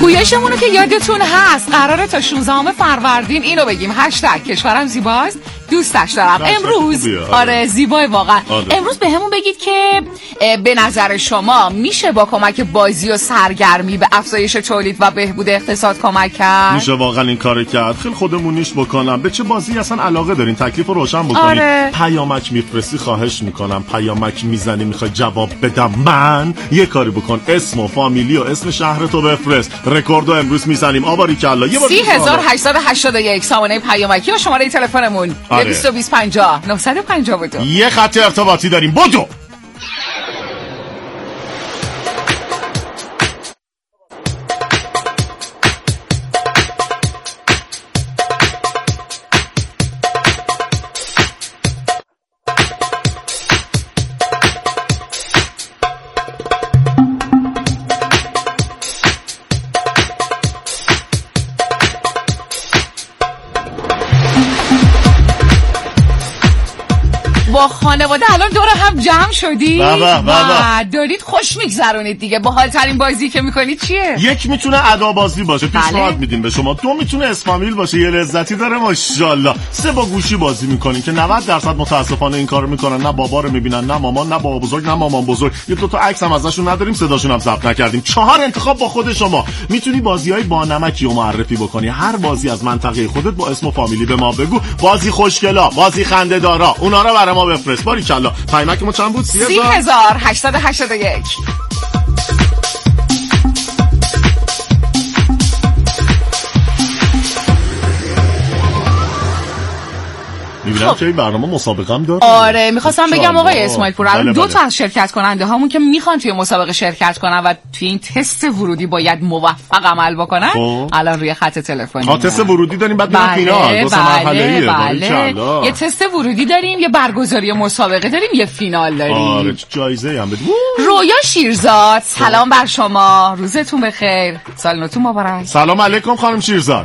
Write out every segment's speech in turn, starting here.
گویشمونو که یادتون هست قراره تا 16 فروردین اینو بگیم هشتگ کشورم زیباست دوستش دارم. امروز آره زیبای واقعا. امروز به همون بگید که به نظر شما میشه با کمک بازی و سرگرمی به افزایش تولید و بهبود اقتصاد کمک کرد؟ میشه واقعا این کارو کرد. خیلی خودمونیش بکنم. به چه بازی اصلا علاقه دارین؟ تکلیفو روشن بکنید. آره. پیامک میفرستی خواهش میکنم. پیامک میزنی میخوای جواب بدم من یه کاری بکن اسم و فامیلی و اسم شهرتو بفرست. رکوردو امروز میزنیم. آباری کلا یه بار 3881 سامانه پیامکی و شماره تلفنمون 2250 952. یه خط ارتباطی داریم. بدو. با خانواده الان دور هم جمع شدید و دارید خوش میگذرونید دیگه. با حال ترین بازی که میکنید چیه؟ یک میتونه ادا بازی باشه پیشنهاد میدیم به شما. دو میتونه اسفامیل باشه یه لذتی داره ماشاءالله. سه با گوشی بازی میکنین که 90% متاسفانه این کارو میکنن. نه بابا رو میبینن نه مامان نه بابا بزرگ نه مامان بزرگ. یه دو تا عکس هم ازشون نداریم صداشون هم ضبط نکردیم. 4 انتخاب با خود شما. میتونی بازیای با نمکی رو معرفی بکنی. هر بازی از منطقه خودت با اسم و فامیلی به ما بگو. بازی خوشگلا بازی خنده‌دارا اونا رو برای ما بفرست. باریکلا. پیامک ما چند بود؟ 3881. میبینم که این برنامه مسابقه هم داره. آره میخواستم بگم آقای اسماعیل پور الان دو تا از شرکت کننده هامون که میخوان توی مسابقه شرکت کنن و توی این تست ورودی باید موفق عمل بکنن الان روی خط تلفنی. تست ورودی داریم بعد میریم فینال. دو مرحله‌ایه. یه تست ورودی داریم یه برگزاری مسابقه داریم یه فینال داریم. آره جایزه هم بدیم. رویا شیرزاد سلام بر شما. روزتون بخیر. سال نوتون مبارک. سلام علیکم خانم شیرزاد.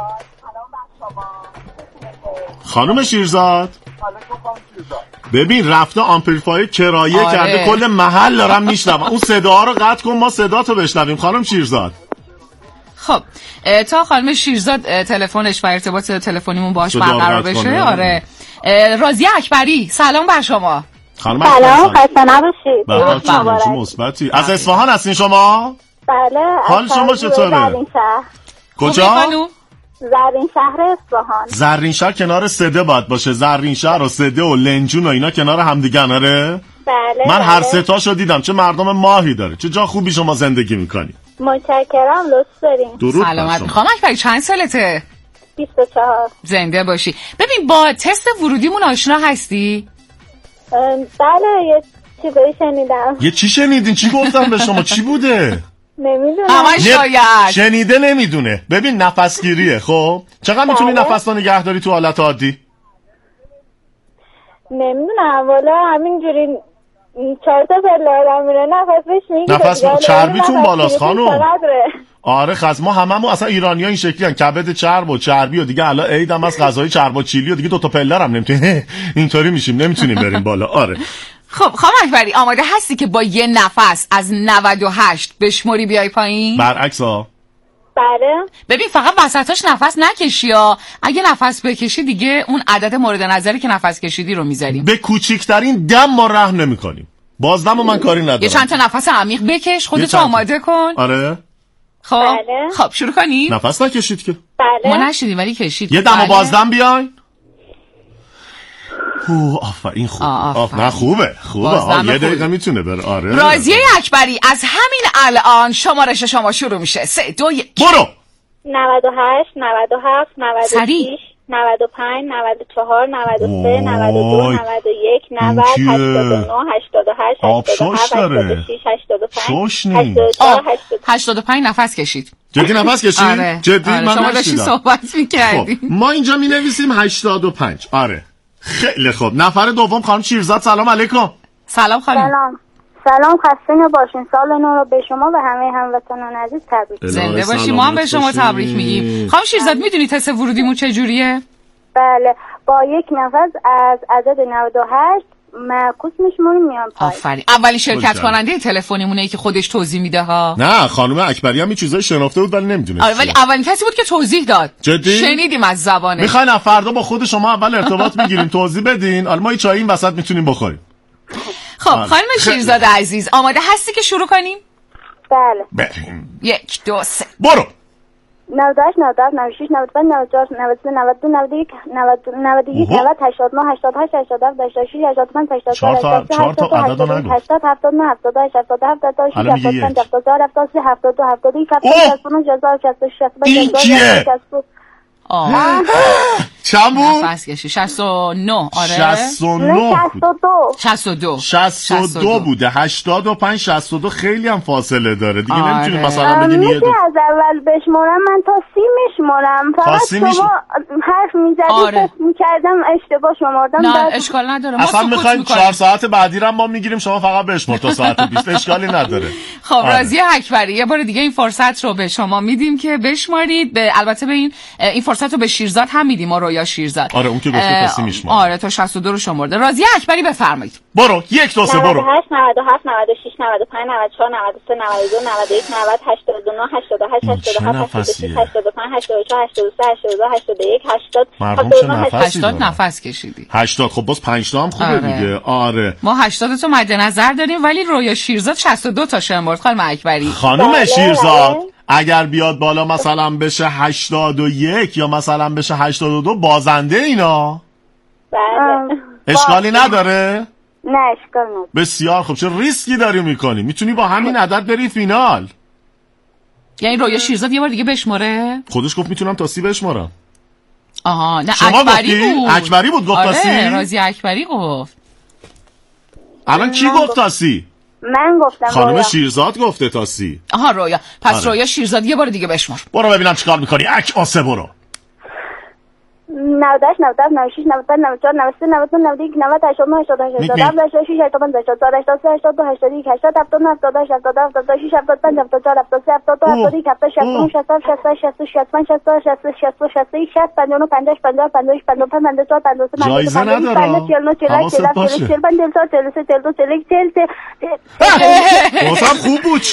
خانم شیرزاد ببین رفته آمپلیفایر کرایه کرده کل محل دارم میشنوم. اون صدا رو قطع کن ما صداتو بشنویم خانم شیرزاد. خب تا خانم شیرزاد تلفنش و ارتباط تلفنیمون باهاش برقرار بشه. آره راضیه اکبری سلام بر شما. خانم سلام خسته نباشید. چه مثبتی. از اصفهان هستین شما؟ بله. حال شما چطوره؟ کجا؟ زرین شهر اصفهان. زرین شهر کنار سده باید باشه. زرین شهر و سده و لنجون و اینا کنار همدیگه نره؟ بله. من هر سه تاشو دیدم. چه مردم ماهی داره. چه جا خوبی شما زندگی میکنی. متشکرم لطف دارین. سلامت. میخوام اکبری چند سالته؟ 24. زنده باشی. ببین با تست ورودیمون آشنا هستی؟ بله یه چیزایی شنیدم. یه چی شنیدین؟ چی گفتم به شما؟ چی بوده؟ نمیدونم. شاید شنیده نمیدونه. ببین نفسگیریه. خب چقدر میتونی نفس رو نگه داری تو حالت عادی؟ نمیدونم والا همینجوری 4 تا پله آدم میره نفس بهش میگیره. نفس چربیتون بالاست خانم. آره خاص ما هممون اصلا ایرانی‌ها این شکلی ان. کبد چرب و چربی و دیگه الان عید هم از غذای چرب و چیلی و دیگه 2 تا پله هم نمیتونیم اینطوری میشیم نمیتونیم بریم بالا. آره خب خانم اکبری آماده هستی که با یه نفس از 98 بشموری بیای پایین؟ برعکس ها. بله. ببین فقط وسطاش نفس نکشی ها. اگه نفس بکشی دیگه اون عدد مورد نظری که نفس کشیدی رو میذاریم. به کوچیکترین دم ما رحم نمی‌کنیم. بازدم من کاری ندارم. یه چند تا نفس عمیق بکش خودت آماده کن. آره. خب بله. خب شروع کنیم. نفس نکشید که. بله. ما نشیدیم ولی کشید. یه دم و بازدم بیاین. آفرین خوب. نه خوبه یه دقیقه میتونه بره. آره راضیه اکبری از همین الان شمارش شما شروع میشه. 3 2 1 برو. 98 97 96 95 94 93 92 91 90 89 88 87 85 نفس کشید. جدی نفس کشید؟ آره. جدی آره. من شما داشتی صحبت می‌کردی. خب. ما اینجا می‌نویسیم 85. آره خیلی خوب. نفر دوم خانم شیرزاد سلام علیکم. سلام خانم. سلام خسته نباشین. سال نو رو به شما و همه هموطنان عزیز تبریک. زنده باشی. ما هم به شما تبریک میگیم. خانم شیرزاد میدونی تست ورودیمون چه جوریه؟ بله با یک نفس از عدد 98 معکوس میشمونیم میان پای. آفرین. اولی شرکت کننده تلفنیمونه که خودش توضیح میده ها. نه خانم اکبری هم این چیزای شناخته بود ولی نمیدونه. آره ولی اولین کسی بود که توضیح داد. جدی؟ شنیدیم از زبانه. میخواین فردا با خود شما اول ارتباط میگیریم توضیح بدین. حالا ما چای این وسط میتونیم بخوریم. خب خانم شیرزاد عزیز آماده هستی که شروع کنیم؟ بله. بریم. 1 2 3 برو. 98 97 96 95 94 93 92 91 91 90 89 88 87 86 85 84 4 تا عدد رو نگو. 80 79 78 77 86 75 74 73 72 71 این کیه؟ چند بود؟ نفس کشی 69 آره 62 بوده 85 62 خیلی هم فاصله داره دیگه نمیتونیم مثلا بگیم میشه از اول بشمارم من تا 30 میشمارم فقط شما حرف میزدید فکر میکردم اشتباه شمردم نه اشکال نداره ما اصلا میخوایم 4 ساعت بعدی رو ما میگیریم شما فقط بشمار تا ساعت 20 اشکالی نداره. خب راضیه اکبری یه بار دیگه این فرصت رو به شما میدیم که بشمارید البته به این فرصت رو به شیرزاد هم میدیم ما رویا شیرزاد. آره اون که گفته تا 30 میشماره. آره تا 62 رو شمرده. راضیه اکبری بفرمایید. برو 1 2 3 برو. 98 97 96 95 94 93 92 91 90 89 88 87 86 85 84 83 82 80 نفس کشیدی. 80 خب باز 5 تا هم خوبه دیگه. آره ما 80 تا مد نظر داریم ولی رویا شیرزاد 62 تا شمرد خانم اکبری. خانم شیرزاد اگر بیاد بالا مثلا بشه 81 یا مثلا بشه 82 بازنده اینا. بله. اشکالی نداره؟ نه اشکال نداره. بسیار خوب. چه ریسکی داری میکنی؟ میتونی با همین عدد بری فینال. یعنی رویا شیرزاد یه بار دیگه بشماره؟ خودش گفت میتونم تا 30 بشمارم. آها نه اکبری بود گفت تا 30. آره راضیه اکبری گفت. الان کی گفت تا 30؟ من گفتم. خانم شیرزاد گفته تا 30. آها رویا. پس رویا شیرزاد یه بار دیگه بشمار. برو ببینم چیکار میکنی. آسه برو. 98 97 96 95 94 93 92 91 90 89 88 86 85 84 83 82 81 80 79 78 76 75 74 73 72 71 70 69 60 60 60 65 60 60 60 59 50 50 55 54 53 جایزه نداره. واسم خوب بود.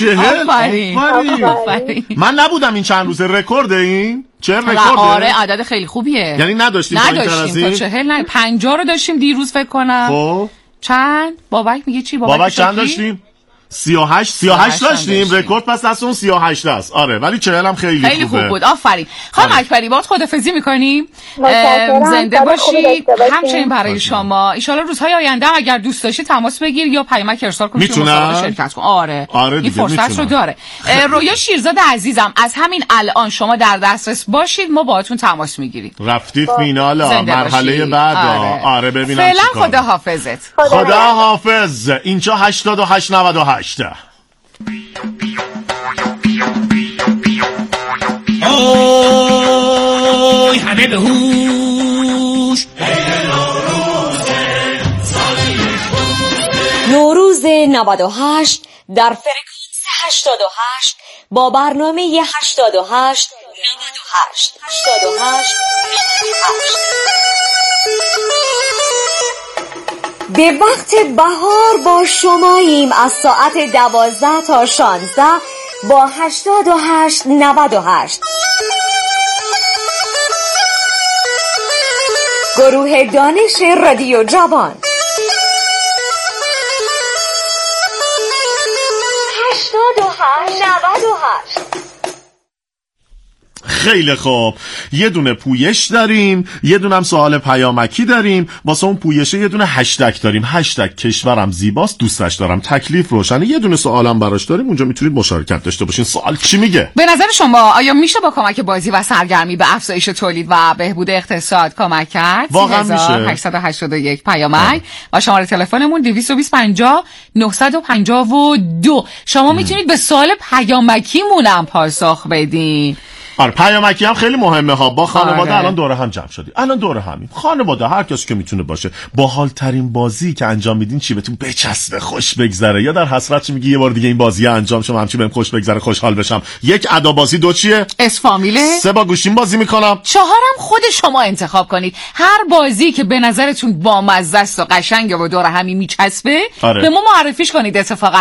من نبودم این چند روزه رکورد این چه رکورده؟ آره عدد خیلی خوبیه. یعنی نداشتیم تا 40 نه 50 رو داشتیم دیروز فکر کنم. خب چند؟ بابک میگه چی؟ بابک چند داشتیم؟ 38 داشتیم. رکورد پس دست اون 38 است. آره ولی 40 هم خیلی خوب بود. آفرین. خانم اکبری باهات خدافظی می‌کنیم. زنده باشید. همچنین برای شما. ان شاءالله روزهای آینده اگر دوست داشتی تماس بگیر یا پیامک ارسال کن که مسابقه شرکت کن. آره این فرصت رو داره. رویا شیرزاد عزیزم از همین الان شما در دسترس باشید ما باهاتون تماس میگیریم. رفتی فینال مرحله بعد. آره ببینم فعلا خداحافظت. خداحافظ. اینجا 88 98 اوی همه به هوش. نوروز 98 در فرکانس 88 با برنامه 88 به وقت بهار با شماییم از ساعت 12 تا 16 با 88 98. گروه دانش رادیو جوان 88 98. خیلی خوب. یه دونه پویش داریم، یه دونه هم سوال پیامکی داریم. واسه اون پویشه یه دونه هشتگ داریم. هشتگ کشورم زیباست دوستش دارم. تکلیف روشنه. یه دونه سوالم براش داریم. اونجا میتونید مشارکت داشته باشین. سوال چی میگه؟ به نظر شما آیا میشه با کمک بازی و سرگرمی به افزایش تولید و بهبود اقتصاد کمک کرد؟ واقعا میشه. 881 پیامک و شماره تلفنمون 220 50 952. شما میتونید به سوال پیامکیمون هم پاسخ بدین. آره پیامکی هم خیلی مهمه ها. با خانواده الان دوره هم جمع شدی. الان دوره همین خانواده هر کسی که میتونه باشه. باحال ترین بازی که انجام میدین چی بهتون بچسبه خوش بگذره، یا در حسرت چی میگی یه بار دیگه این بازی انجام شم همچی بهم خوش بگذره خوشحال بشم. یک ادا بازی، دو چیه؟ اسفامیله. 3 با گوشیم بازی میکنم. 4 خود شما انتخاب کنید. هر بازی که به نظرتون بامزه است و قشنگه و دور همی میچسبه به ما معرفیش کنید. اتفاقا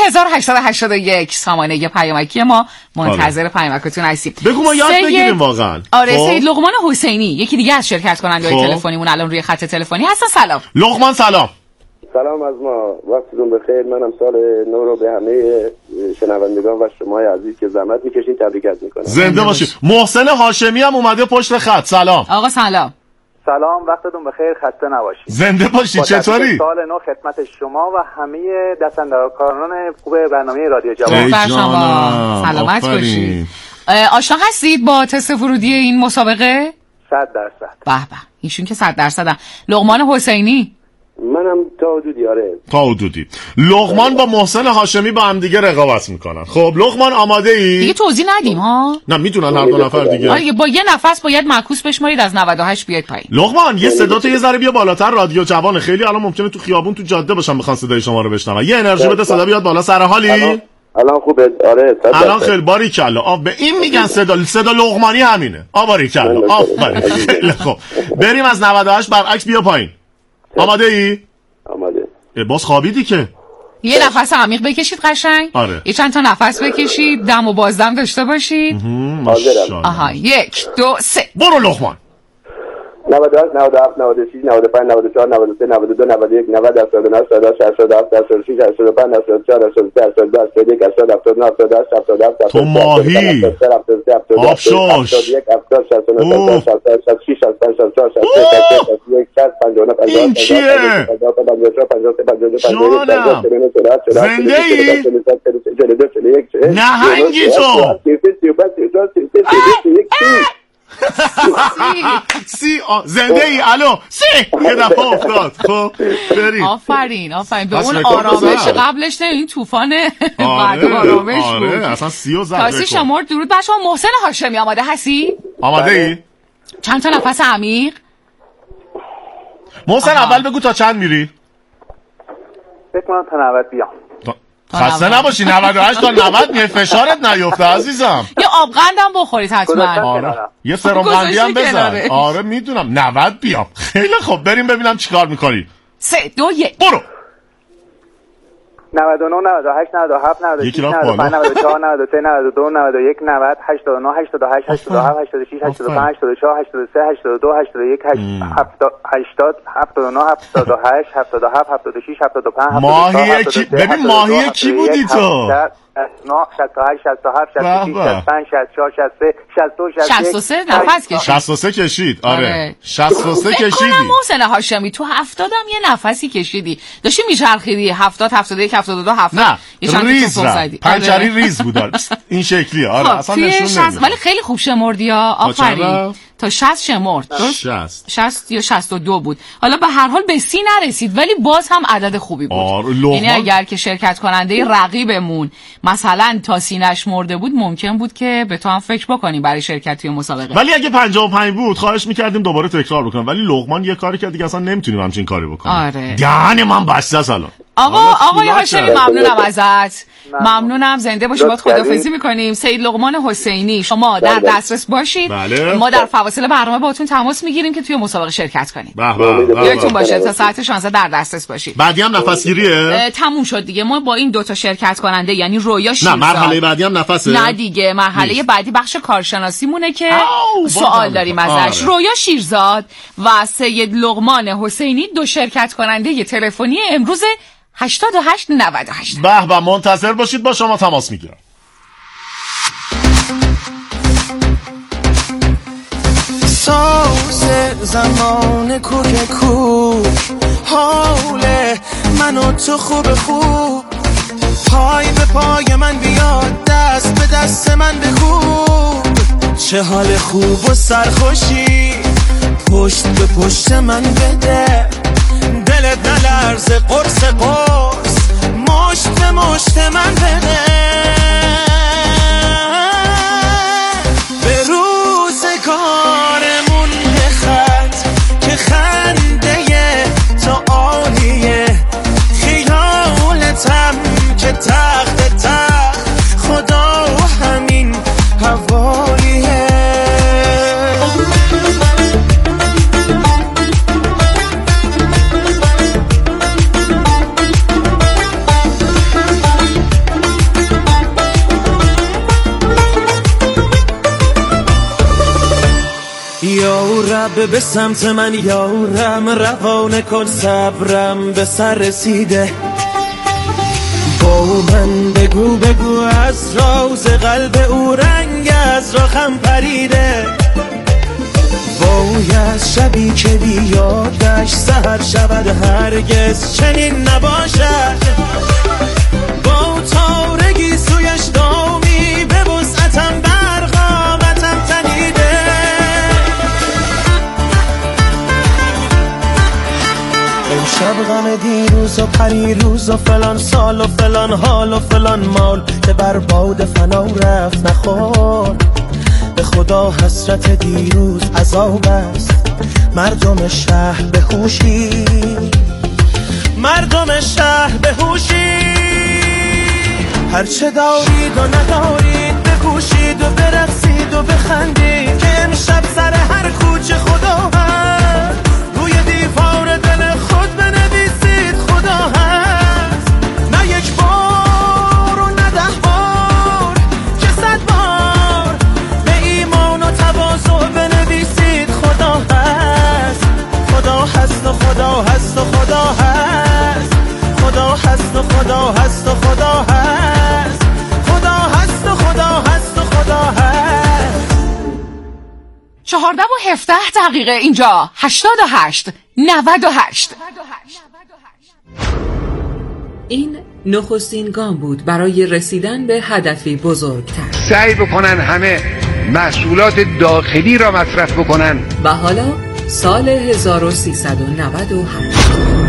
3881 سامانه پیامکی ما منتظر پیامکتون هستیم. بگو ما یاد بگیریم واقعا. آره سید لقمان حسینی یکی دیگه از شرکت کننده‌های تلفنیمون الان روی خط تلفنی هستن. سلام لقمان. سلام از ما، وقتتون بخیر. منم سال نو رو به همه شنوندگان و شماهای عزیز که زحمت میکشین تبریک میکنم. زنده باشید. محسن هاشمی هم اومده پشت خط. سلام آقا. سلام وقتتون بخیر، خسته نباشید. زنده باشید. چطوری؟ سال نو خدمت شما و همه دستاندرکاران خوب برنامه رادیو جوان. سلامت باشید. آشنا هستید با تست ورودی این مسابقه؟ 100%. به به، ایشون که 100%. لقمان حسینی. منم تا حدودی. آره تا حدودی. لقمان با محسن هاشمی با هم دیگه رقابت میکنن. خب لقمان آماده ای؟ دیگه توضیح ندیم ها. نه میدونن هر دو نفر دیگه. آره با یه نفس باید معکوس بشمارید از 98 بیاید پایین. لقمان یه صدا تو یه ذره بیا بالاتر. رادیو جوان خیلی الان ممکنه تو خیابون تو جاده باشن بخوان صدای شما رو بشنون. یه انرژی بده صدا بیاد بالا. سر حالی؟ الان خوبه. آره الان خیلی باریکلا. به این میگن صدا لقمانی همینه. باریکلا. آفرین. خیلی خوب. بریم از 98 برعکس بیا پایین. آماده ای؟ آماده. باز خوابیدی که؟ یه نفس عمیق بکشید قشنگ. آره. یه چند تا نفس بکشید، دم و بازدم داشته باشید. ماشاءالله. آها 1 2 3 برو لقمان. 98 97 96 95 94 93 92 91 90 79 87 86 85 84 86 82 81 82 87 87 تو ماهی آفشوش این چیه؟ جانم زنده ای؟ نهنگی تو زنده ای؟ الو یه دفعه افتاد. خب بریم. آفرین به اون آرامش قبلش نه این طوفان بعد آرامش بود. آره اصلا 30 زد. تاسی شما درود بر شما. محسن هاشمی آماده هستی؟ آماده ای؟ چند تا نفس عمیق. محسن اول بگو تا چند میری؟ فکر کنم تا 90 بیام. خسته نباشی. 98 تا 90 میای فشارت نیفته عزیزم. یه آبغندم بخورید حتما. آره یه سرم قندی هم بزن. آره میدونم. 90 بیام. خیلی خوب بریم ببینم چیکار میکنی. 3 2 1 برو. 99 98 97 96 95 94 93 92 91 90 89 88 87 86 85 84 83 82 81 80 79 78 77 76 75 ماهی کی؟ ببین ماهی کی بودی تو؟ 68 67 66 65 64 63 62 63 نفس کشید. 63 کشید. آره 63 کشیدی. محسن هاشمی تو 70 هم یه نفسی کشیدی. داشتی میچرخیدی 70 71 72 70. نه ریز پنچری ریز بود. این شکلیه. آره اصلا نشون نمیده. ولی خیلی خوب شمردی ها. آفرین. تا 60 شمرد. 60 یا 62 بود. حالا به هر حال به 30 نرسید ولی باز هم عدد خوبی بود. یعنی اگر که شرکت کننده رقیبمون مثلا تا 30 نشمرده بود ممکن بود که به تو هم فکر بکنیم برای شرکت توی مسابقه. ولی اگه 55 بود خواهش می‌کردیم دوباره تکرار بکنم. ولی لقمان یه کاری کرد دیگه اصلا نمیتونیم همچین کاری بکنیم. آره. دهن من بسته است الان. آقای هاشمی ممنونم ازت. ممنونم. زنده باشی. باید خداحافظی میکنیم. سید لقمان حسینی شما در دسترس باشید. بله. ما در فواصل برنامه باهاتون تماس میگیریم که توی مسابقه شرکت کنید. یادتون باشه تا ساعت 16 در دسترس باشید. بعدی هم نفسگیریه؟ تموم شد دیگه. ما با این 2 تا شرکت کننده یعنی رویا شیرزاد. نه مرحله بعدی هم نفسه. نه دیگه مرحله بعدی بخش کارشناسی مونه که سوال داریم ازش. رویا شیرزاد و سید لقمان حسینی 2 شرکت کننده تلفنی امروز 88 98. به منتظر باشید با شما تماس میگیرم. ساز زمان کوکو حال من و تو خوب پای به پای من بیاد دست به دست من بخوب چه حال خوب و سرخوشی پشت به پشت من بده دلت نلرزه قرص مشت به مشت من بده به شب به سمت من یارم، روانه کن صبرم به سر رسیده. با من بگو از راز قلب او رنگ از راخم پریده. باید شبی که بیادش سحر شود هرگز چنین نباشد. با تارگی سویش دامی به وسعتم برقامتم تنیده. امشب غم دیروز و پریروز و فلان سال و فلان حال و فلان مال که بر باد فنا رفت نخور. به خدا حسرت دیروز عذاب است. مردم شهر به هوشی، مردم شهر به هوشی. هرچه دارید و ندارید بکوشید و برقصید و بخندید که امشب سر هر کوچه خدا هست. روی دیوار دل خود بنویسید خدا هست. نه یک بار و نه 10 بار که 100 بار به ایمان و تواضع بنویسید خدا هست. خدا هست و خدا هست و خدا هست. خدا هست و خدا هست و خدا هست. خدا هست و خدا هست و خدا هست. 14:17 اینجا 88 98. این نخستین گام بود برای رسیدن به هدفی بزرگتر. سعی بکنن همه محصولات داخلی را مصرف بکنن. و حالا سال 1398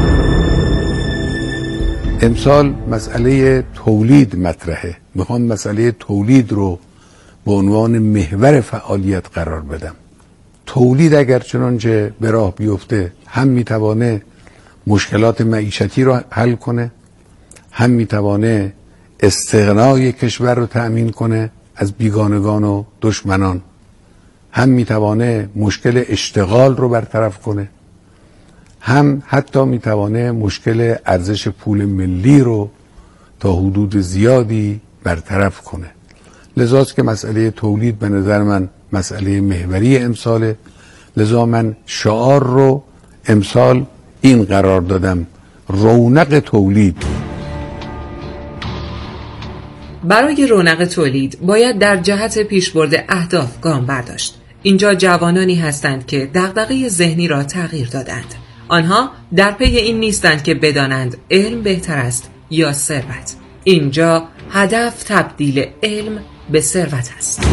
امسال مسئله تولید مطرحه. میخوام مسئله تولید رو به عنوان محور فعالیت قرار بدم. تولید اگر چنانچه به راه بیفته هم میتوانه مشکلات معیشتی رو حل کنه، هم میتوانه استغنای کشور رو تأمین کنه از بیگانگان و دشمنان، هم میتوانه مشکل اشتغال رو برطرف کنه، هم حتی میتوانه مشکل ارزش پول ملی رو تا حدود زیادی برطرف کنه. لذاست که مسئله تولید به نظر من مسئله محوری امساله. لذا من شعار رو امسال این قرار دادم: رونق تولید. برای رونق تولید باید در جهت پیشبرد اهداف گام برداشت. اینجا جوانانی هستند که دغدغه ذهنی را تغییر دادند. آنها در پی این نیستند که بدانند علم بهتر است یا ثروت. اینجا هدف تبدیل علم به ثروت است.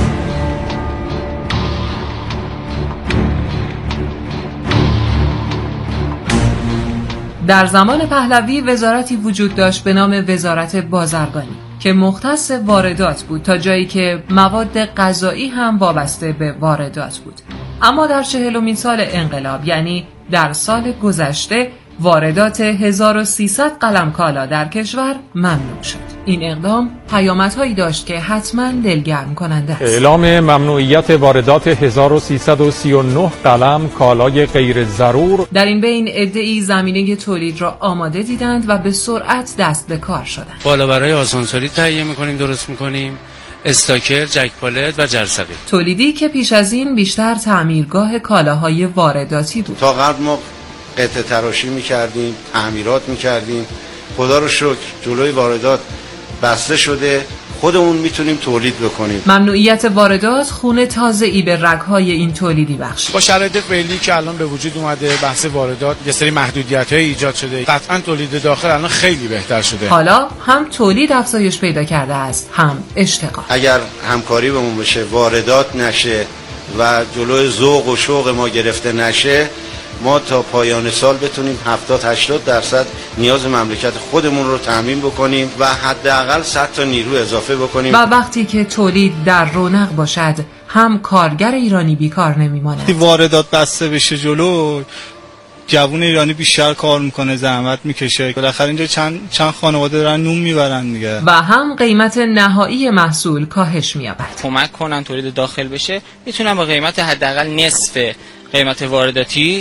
در زمان پهلوی وزارتی وجود داشت به نام وزارت بازرگانی که مختص واردات بود تا جایی که مواد غذایی هم وابسته به واردات بود. اما در 40مین سال انقلاب، یعنی در سال گذشته، واردات 1300 قلم کالا در کشور ممنوع شد. این اقدام پیامدهایی داشت که حتما دلگرم کننده است. اعلام ممنوعیت واردات 1339 قلم کالای غیر ضرور. در این بین عده‌ای زمینه تولید را آماده دیدند و به سرعت دست به کار شدند. بالابرای آسانسوری تهیه می‌کنیم، درست می‌کنیم، استاکر، جک پالت و جرثقیل. تولیدی که پیش از این بیشتر تعمیرگاه کالاهای وارداتی بود. تا قبل ما قطعه تراشی می‌کردیم، تعمیرات می‌کردیم. خدا رو شکر جلوی واردات بسته شده، خودمون میتونیم تولید بکنیم. ممنوعیت واردات خون تازه‌ای به رگ‌های این تولیدی بخش. با شرایط فعلی که الان به وجود اومده، بحث واردات یه سری محدودیت‌های ایجاد شده. قطعاً تولید داخل الان خیلی بهتر شده. حالا هم تولید افزایش پیدا کرده است، هم اشتغال. اگر همکاری بهمون بشه، واردات نشه و جلوی ذوق و شوق ما گرفته نشه، ما تا پایان سال بتونیم 70-80% نیاز مملکت خودمون رو تامین بکنیم و حداقل 100 تا نیرو اضافه بکنیم. و وقتی که تولید در رونق باشد، هم کارگر ایرانی بیکار نمیماند. واردات بسته بشه جلو، جوون ایرانی بیشتر کار میکنه، زحمت میکشه، بالاخره اینجا چند خانواده دارن نون میبرن دیگه. و هم قیمت نهایی محصول کاهش مییابد. کمک کنن تولید داخل بشه، میتونن با قیمت حداقل نصف قیمت وارداتیش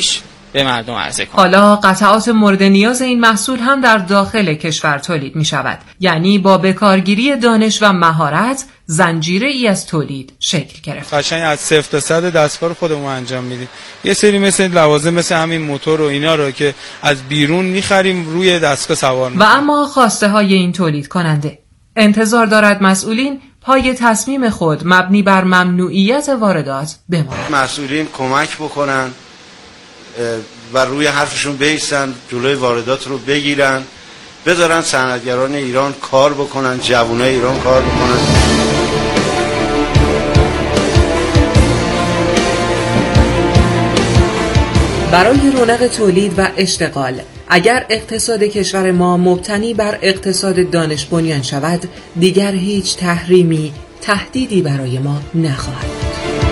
به مردم عرضه کنم. حالا قطعات مورد نیاز این محصول هم در داخل کشور تولید می شود، یعنی با بکارگیری دانش و مهارت زنجیره ای از تولید شکل گرفت. قشنگ از 0 تا 100 دستگاه رو خودمون انجام میدیم. یه سری مثل لوازم مثل همین موتور و اینا رو که از بیرون میخریم روی دستگاه سوار میکنیم. و اما خواسته های این تولید کننده انتظار دارد مسئولین پای تصمیم خود مبنی بر ممنوعیت واردات بمانند. مسئولین کمک بکنن و روی حرفشون بایستن، جلوی واردات رو بگیرن، بذارن صنعتگران ایران کار بکنن، جوانای ایران کار بکنن. برای رونق تولید و اشتغال، اگر اقتصاد کشور ما مبتنی بر اقتصاد دانش بنیان شود، دیگر هیچ تحریمی تهدیدی برای ما نخواهد بود.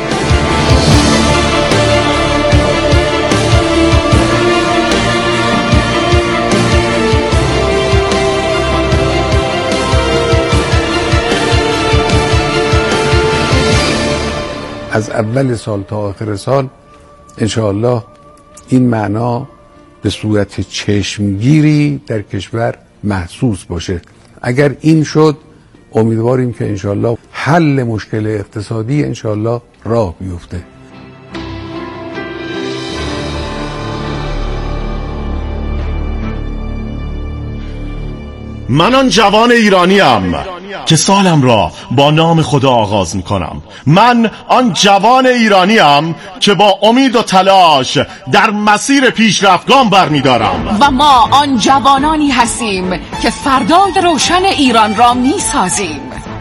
از اول سال تا آخر سال انشاءالله این معنا به صورت چشمگیری در کشور محسوس باشه. اگر این شد امیدواریم که انشاءالله حل مشکل اقتصادی انشاءالله راه بیفته. من آن جوان ایرانیم که سالم را با نام خدا آغاز میکنم. من آن جوان ایرانیم که با امید و تلاش در مسیر پیشرفت گام برمیدارم. و ما آن جوانانی هستیم که فردای روشن ایران را میسازیم.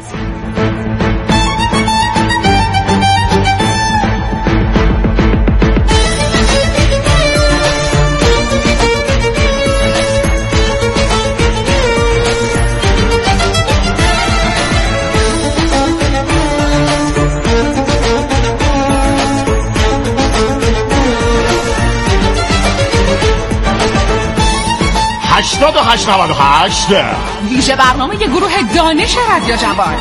هشتاد و 898 ویژه برنامه گروه دانش رادیو جوان.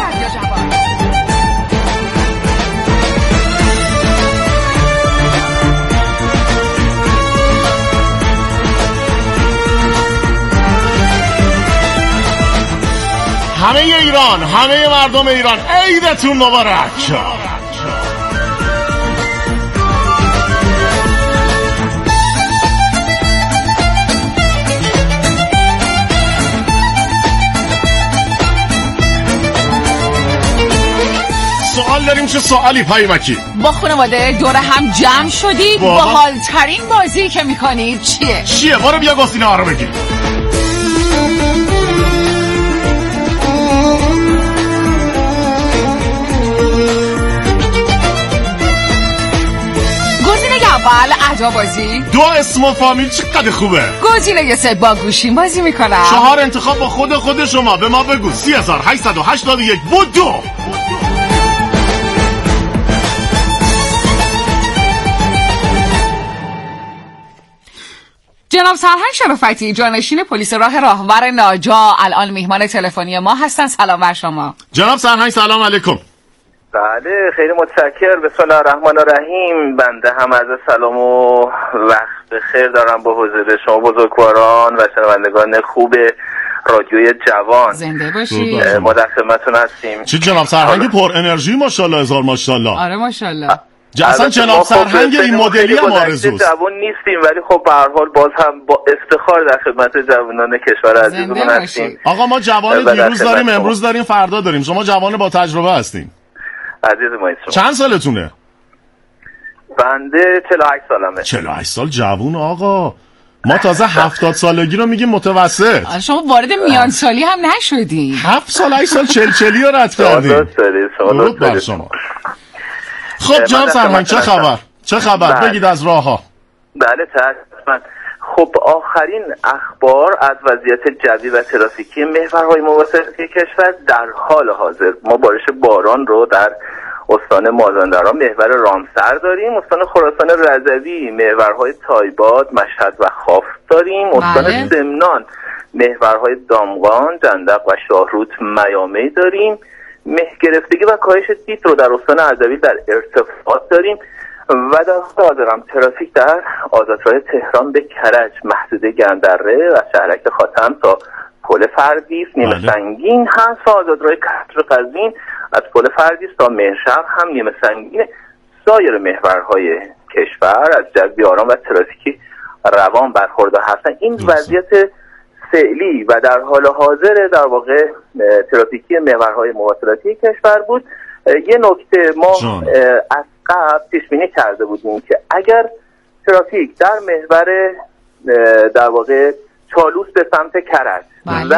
همه ایران، همه مردم ایران، عیدتون مبارک. سوال داریم. چه سوالی پیمکی؟ با خانواده دور هم جمع شدید، با حالترین بازی که میکنید چیه؟ برو بیا گزینه ها رو بگی. گزینه اول ادا بازی، 2 اسم و فامیل. چقدر خوبه. گزینه 3 با گوشیم بازی میکنم. 4 انتخاب با خود شما. به ما بگو. 3881 بودو. جناب سرهنگ شرافتی، جانشین پلیس راهور ناجا، الان میهمان تلفنی ما هستن. سلام بر شما. جناب سرهنگ سلام علیکم. بله خیلی متشکر. بسم الله الرحمن الرحیم. بنده هم از سلام و وقت خیر دارم به حضور شما بزرگواران و شنوندگان خوب رادیوی جوان. زنده باشید. ما در خدمتتون هستیم. چی جناب سرهنگ پر انرژی ماشاءالله، هزار ماشاءالله. آره ماشاءالله. اصلا جناب سرهنگ این مدلی هم آرزوست. جوان نیستیم ولی خب به هر حال باز هم با افتخار در خدمت جوانان کشور عزیزمون هستیم. آقا ما جوان دیروز داریم، امروز داریم، فردا داریم. شما جوان با تجربه هستین. عزیز ما چند سالتونه؟ بنده 48 سالمه. 48 سال جوون آقا. ما تازه 70 سالگی رو میگیم متوسط. شما وارد میان سالی هم نشدی. 7 سال 8 سال 40 رو رد کردیم. درود بر شما. خب جناب سرهنگ چه خبر؟ بگید از راه ها. بله حتما. خب آخرین اخبار از وضعیت جوی و ترافیکی محورهای مواسط کشور در حال حاضر ما بارش باران رو در استان مازندران محور رامسر داریم، استان خراسان رضوی محورهای تایباد، مشهد و خاف داریم، استان سمنان محورهای دامغان، جندق و شاهرود میامی داریم، مه گرفتگی و کاهش دیت رو در استان اردبیل در ارتفاعات داریم. و در حاضرم ترافیک در آزادراه تهران به کرج، محدوده گندره و شهرک خاتم تا پل فردیس نیمه سنگین هست و آزادراه کسر قزوین از پل فردیس تا مهرشهر هم نیمه سنگین. سایر محورهای کشور از جدی آرام و ترافیکی روان برخوردار هستن. این وضعیت فعلی و در حال حاضر در واقع ترافیکی محورهای مواصلاتی کشور بود. یه نکته ما از قبل پیش بینی کرده بودیم که اگر ترافیک در محور در واقع چالوس به سمت کرج و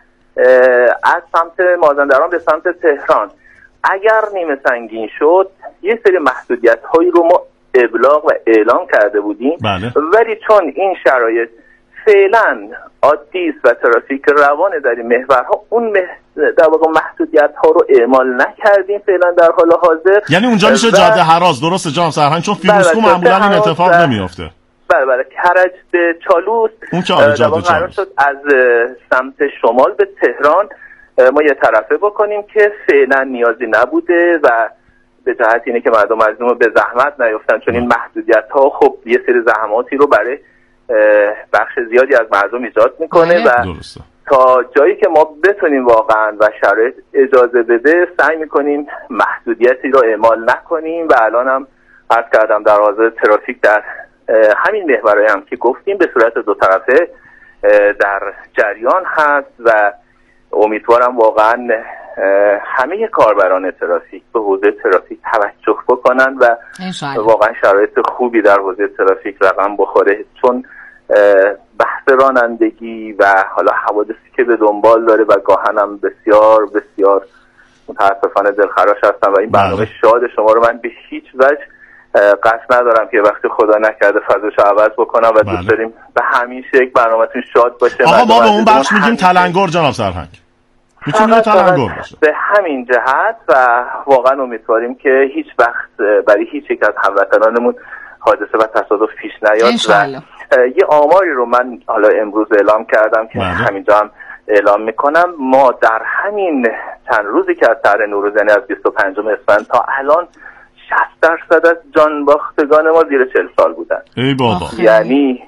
از سمت مازندران به سمت تهران اگر نیمه سنگین شد، یه سری محدودیت هایی رو ما ابلاغ و اعلام کرده بودیم. ولی چون این شرایط فعلا عادی است و ترافیک روانه در این محورها، اون در واقع محدودیت ها رو اعمال نکردیم فعلا در حال حاضر. یعنی اونجا میشه جاده هراز، درسته جناب سرهنگ؟ چون فیروزکو معمولا این اتفاق نمیافته. بله کرج به چالوس در واقع قرار شد از سمت شمال به تهران ما یه طرفه بکنیم که فعلا نیازی نبوده و به جهت اینه که مردم رو به زحمت نیفتن، چون این محدودیت ها خب یه سری زحماتی رو برای بخش زیادی از مردم ایجاد میکنه و تا جایی که ما بتونیم واقعا و شرایط اجازه بده سعی میکنیم محدودیتی رو اعمال نکنیم. و الان هم عرض کردم در حاضر ترافیک در همین محورهای هم که گفتیم به صورت دو طرفه در جریان هست و امیدوارم واقعا همه کاربران ترافیک به حوزه ترافیک توجه بکنن و واقعا شرایط خوبی در حوزه ترافیک رقم بخوره، چون بحث رانندگی و حالا حوادثی که به دنبال داره و گاهن هم بسیار بسیار متاسفانه دلخراش هستن و این برنامه شاد شما رو من به هیچ وجه قصد ندارم که وقتی خدا نکرده فضاشو عوض بکنم و دوست داریم به همیشه یک برنامه‌تون شاد باشه. آقا ما به اون بخش میگیم تلنگر جناب سرهنگ، میتونه تلنگر باشه. به همین جهت و واقعا امیدواریم که هیچ وقت برای هیچ یک از هموطنانمون حادثه و تصادف پیش نیاد. و یه آماری رو من حالا امروز اعلام کردم که همینجا هم اعلام میکنم. ما در همین چند روزی که از شهر نوروز یعنی از 25 اسفند تا الان 60% از جان باختگان ما زیر 40 سال بودن. ای بابا. یعنی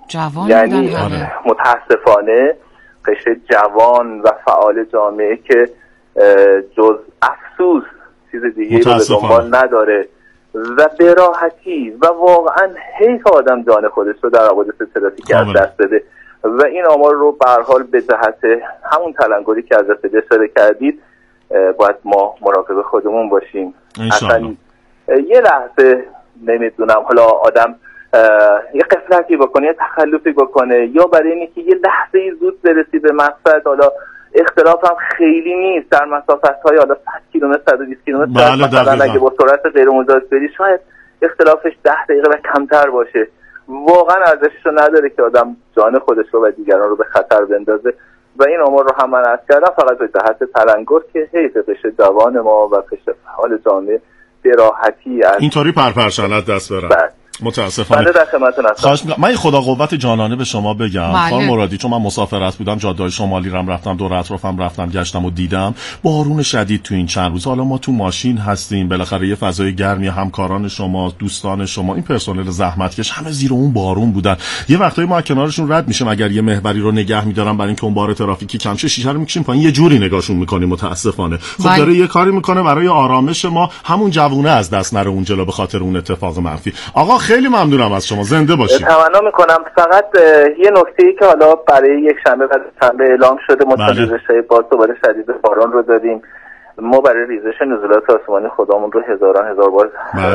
متاسفانه قشر جوان و فعال جامعه که جز افسوس چیز دیگه رو به دنبال نداره و به راحتی و واقعا حیف آدم جان خودش رو در حوادث ترافیکی از دست بده و این آمار رو به هر حال به جهت همون تلنگری که از اشاره کردید باید ما مراقب خودمون باشیم. اصلا یه لحظه نمیدونم حالا آدم یه قفلتی بکنه، یه تخلفی بکنه یا برای اینکه یه لحظه زود برسی به مقصد، حالا اختلاف هم خیلی نیست در مسافت‌های حالا 100 کیلومتر 120 کیلومتر مثلا اگه با سرعت غیر مجاز بری شاید اختلافش 10 دقیقه و کمتر باشه. واقعا ارزشش رو نداره که آدم جان خودش رو و دیگران رو به خطر بندازه و این آمار رو هم من عرض کردم فقط به جهت تلنگر که حیف قشر جوان ما و قشر فعال جامعه به راحتی اینطوری پرپرشانت دست برن. متاسفانه من خدا قوت جانانه به شما بگم خانم مرادی، چون من مسافرت بودم جاده‌های شمالی رم رفتم، دور اطرافم رفتم گشتم و دیدم بارون شدید تو این چند روز. حالا ما تو ماشین هستیم، بالاخره یه فضای گرمی، همکاران شما، دوستان شما، این پرسنل زحمتکش همه زیر اون بارون بودن. یه وقتایی ما کنارشون رد میشیم اگر یه محوری رو نگه می‌دارن برای اینکه اون بار ترافیکی کم شه، شیشه رو می‌کشیم پایین، یه جوری نگاهشون می‌کنیم. متاسفانه خب داره یه کاری می‌کنه برای آرامش ما، همون جوونه از دست نره اون جلو به خاطر اون اتفاق منفی. آقا خیلی ممنونم از شما، زنده باشید. تمنا میکنم. فقط یه نکته‌ای که حالا برای یک شنبه و شنبه اعلام شده متوجه باز دوباره شدید باران رو دادیم. ما برای ریزش نزولات آسمانی خدامون رو هزار بار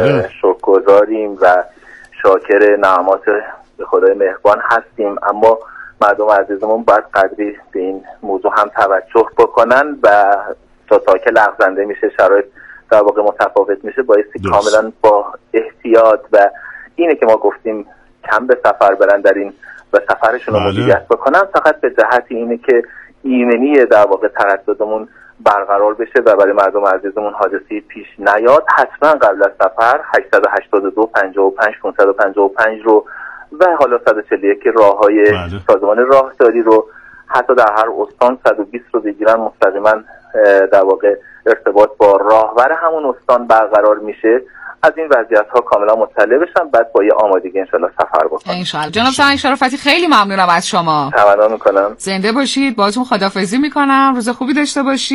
شکرگزاریم و شاکر نعمات خدای مهربان هستیم، اما مردم عزیزمون باید قدری به این موضوع هم توجه بکنن و تا که لغزنده میشه شرایط در واقع متفاوت میشه بایستی کاملا با احتیاط و اینه که ما گفتیم کم به سفر برن در این و سفرشون رو مدیریت بکنن. فقط به جهت اینه که ایمنی در واقع ترددمون برقرار بشه و برای مردم عزیزمون حادثی پیش نیاد، حتما قبل از سفر 882 55 555 رو و حالا 141 راههای سازمان راهداری رو حتی در هر استان 120 رو بگیرن، مستقیما در واقع ارتباط با راهبر همون استان برقرار میشه از این وضعیت‌ها کاملا مطلع بشن، بعد با یه آمادگی انشالله سفر بکنن. انشالله. جناب سرهنگ شرافتی خیلی ممنونم از شما. تمنا میکنم. زنده باشید. باهاتون خداحافظی میکنم. روز خوبی داشته باشید.